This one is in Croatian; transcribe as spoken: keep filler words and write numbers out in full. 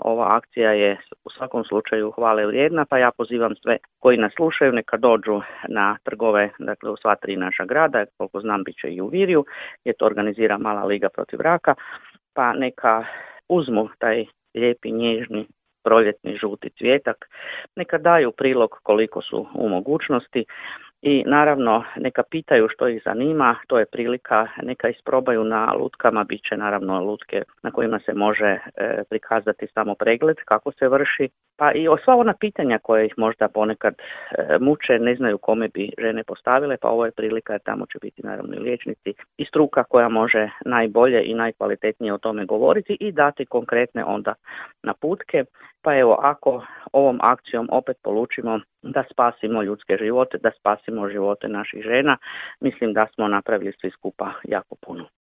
ova akcija je u svakom slučaju hvale vrijedna, pa ja pozivam sve koji nas slušaju neka dođu na trgove, dakle u sva tri naša grada, koliko znam bit će i u Virju, jer to organizira Mala liga protiv raka, pa neka uzmu taj lijepi, nježni, proljetni žuti cvijetak, neka daju prilog koliko su u mogućnosti i naravno neka pitaju što ih zanima, to je prilika, neka isprobaju na lutkama, bit će naravno lutke na kojima se može e, prikazati samo pregled kako se vrši, pa i o sva ona pitanja koje ih možda ponekad e, muče, ne znaju kome bi žene postavile, pa ovo je prilika, tamo će biti naravno i liječnici i struka koja može najbolje i najkvalitetnije o tome govoriti i dati konkretne onda naputke. Pa evo, ako ovom akcijom opet polučimo da spasimo ljudske živote, da spasimo živote naših žena, mislim da smo napravili svi skupa jako puno.